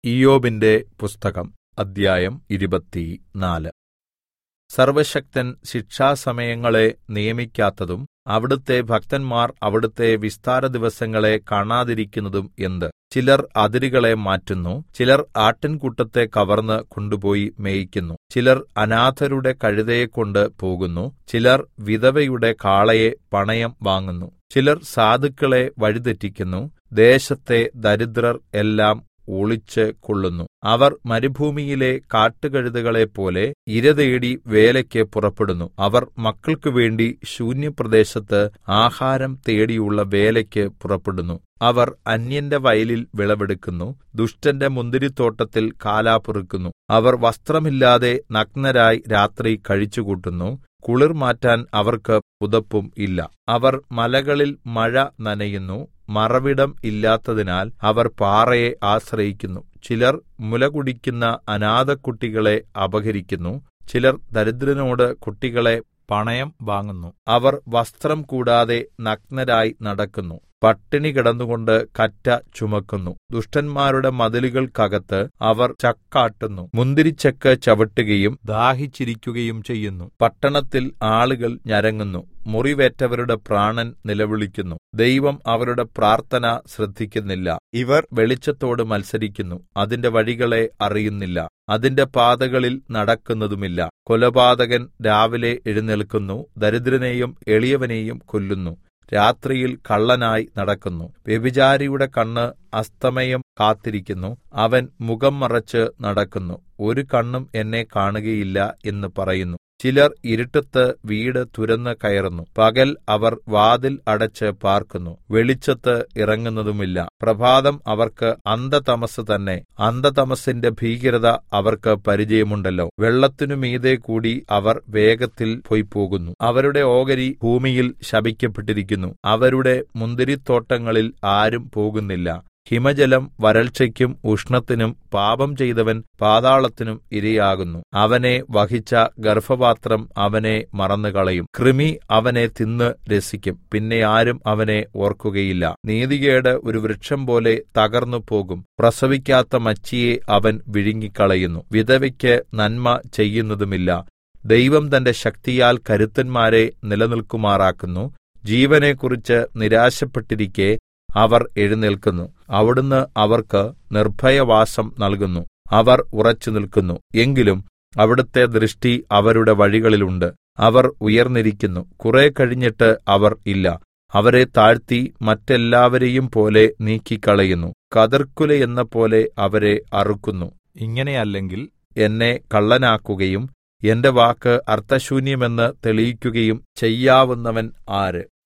ഇയ്യോബിന്റെ പുസ്തകം അദ്ധ്യായം 24. സർവ്വശക്തൻ ശിക്ഷാസമയങ്ങളെ നിയമിക്കാത്തതും അവിടുത്തെ ഭക്തന്മാർ അവിടുത്തെ വിസ്താരദിവസങ്ങളെ കാണാതിരിക്കുന്നതും എന്ത്? ചിലർ അതിരുകളെ മാറ്റുന്നു, ചിലർ ആട്ടിൻകൂട്ടത്തെ കവർന്ന് കൊണ്ടുപോയി മേയിക്കുന്നു, ചിലർ അനാഥരുടെ കഴുതയെക്കൊണ്ട് പോകുന്നു, ചിലർ വിധവയുടെ കാളയെ പണയം വാങ്ങുന്നു, ചിലർ സാധുക്കളെ വഴിതെറ്റിക്കുന്നു, ദേശത്തെ ദരിദ്രർ എല്ലാം ഒളിച്ച് കൊള്ളുന്നു. അവർ മരുഭൂമിയിലെ കാട്ടുകഴുതകളെപ്പോലെ ഇരതേടി വേലയ്ക്ക് പുറപ്പെടുന്നു. അവർ മക്കൾക്കുവേണ്ടി ശൂന്യപ്രദേശത്ത് ആഹാരം തേടിയുള്ള വേലയ്ക്ക് പുറപ്പെടുന്നു. അവർ അന്യന്റെ വയലിൽ വിളവെടുക്കുന്നു, ദുഷ്ടന്റെ മുന്തിരിത്തോട്ടത്തിൽ കാലാ പെറുക്കുന്നു. അവർ വസ്ത്രമില്ലാതെ നഗ്നരായി രാത്രി കഴിച്ചുകൂട്ടുന്നു. കുളിർ മാറ്റാൻ അവർക്ക് പുതപ്പും ഇല്ല. അവർ മലകളിൽ മഴ നനയുന്നു, മറവിടം ഇല്ലാത്തതിനാൽ അവർ പാറയെ ആശ്രയിക്കുന്നു. ചിലർ മുലകുടിക്കുന്ന അനാഥക്കുട്ടികളെ അപഹരിക്കുന്നു, ചിലർ ദരിദ്രനോട് കുട്ടികളെ പണയം വാങ്ങുന്നു. അവർ വസ്ത്രം കൂടാതെ നഗ്നരായി നടക്കുന്നു, പട്ടിണി കിടന്നുകൊണ്ട് കറ്റ ചുമക്കുന്നു. ദുഷ്ടന്മാരുടെ മതിലുകൾക്കകത്ത് അവർ ചക്കാട്ടുന്നു, മുന്തിരിച്ചക്ക് ചവിട്ടുകയും ദാഹിച്ചിരിക്കുകയും ചെയ്യുന്നു. പട്ടണത്തിൽ ആളുകൾ ഞരങ്ങുന്നു, മുറിവേറ്റവരുടെ പ്രാണൻ നിലവിളിക്കുന്നു. ദൈവം അവരുടെ പ്രാർത്ഥന ശ്രദ്ധിക്കുന്നില്ല. ഇവർ വെളിച്ചത്തോട് മത്സരിക്കുന്നു, അതിന്റെ വഴികളെ അറിയുന്നില്ല, അതിന്റെ പാതകളിൽ നടക്കുന്നതുമില്ല. കൊലപാതകൻ രാവിലെ എഴുന്നേൽക്കുന്നു, ദരിദ്രനെയും എളിയവനെയും കൊല്ലുന്നു. രാത്രിയിൽ കള്ളനായി നടക്കുന്നു. വ്യഭിചാരിയുടെ കണ്ണ് അസ്തമയം കാത്തിരിക്കുന്നു, അവൻ മുഖം മറച്ച് നടക്കുന്നു. ഒരു കണ്ണും എന്നെ കാണുകയില്ല എന്ന് പറയുന്നു. ചിലർ ഇരുട്ടത്ത് വീട് തുരന്ന് കയറുന്നു, പകൽ അവർ വാതിൽ അടച്ച് പാർക്കുന്നു. വെളിച്ചത്ത് ഇറങ്ങുന്നതുമില്ല. പ്രഭാതം അവർക്ക് അന്ധതമസ് തന്നെ. അന്ധതമസിന്റെ ഭീകരത അവർക്ക് പരിചയമുണ്ടല്ലോ. വെള്ളത്തിനു മീതെ കൂടി അവർ വേഗത്തിൽ പൊയ്പോകുന്നു. അവരുടെ ഓഹരി ഭൂമിയിൽ ശപിക്കപ്പെട്ടിരിക്കുന്നു. അവരുടെ മുന്തിരിത്തോട്ടങ്ങളിൽ ആരും പോകുന്നില്ല. ഹിമജലം വരൾച്ചയ്ക്കും ഉഷ്ണത്തിനും, പാപം ചെയ്തവൻ പാതാളത്തിനും ഇരയാകുന്നു. അവനെ വഹിച്ച ഗർഭപാത്രം അവനെ മറന്നുകളയും. കൃമി അവനെ തിന്ന് രസിക്കും, പിന്നെ ആരും അവനെ ഓർക്കുകയില്ല. നീതികേട് ഒരു വൃക്ഷം പോലെ തകർന്നു പോകും. പ്രസവിക്കാത്ത മച്ചിയെ അവൻ വിഴുങ്ങിക്കളയുന്നു. വിധവയ്ക്ക് നന്മ ചെയ്യുന്നതുമില്ല. ദൈവം തന്റെ ശക്തിയാൽ കരുത്തന്മാരെ നിലനിൽക്കുമാറാക്കുന്നു. ജീവനെക്കുറിച്ച് നിരാശപ്പെട്ടിരിക്കെ അവർ എഴുന്നേൽക്കുന്നു. അവിടുന്ന് അവർക്ക് നിർഭയവാസം നൽകുന്നു. അവർ ഉറച്ചുനിൽക്കുന്നു. എങ്കിലും അവിടുത്തെ ദൃഷ്ടി അവരുടെ വഴികളിലുണ്ട്. അവർ ഉയർന്നിരിക്കുന്നു, കുറെ കഴിഞ്ഞിട്ട് അവർ ഇല്ല. അവരെ താഴ്ത്തി മറ്റെല്ലാവരെയും പോലെ നീക്കിക്കളയുന്നു. കതിർക്കുലയെന്നപോലെ അവരെ അറുക്കുന്നു. ഇങ്ങനെയല്ലെങ്കിൽ എന്നെ കള്ളനാക്കുകയും എന്റെ വാക്ക് അർത്ഥശൂന്യമെന്ന് തെളിയിക്കുകയും ചെയ്യാവുന്നവൻ ആര്?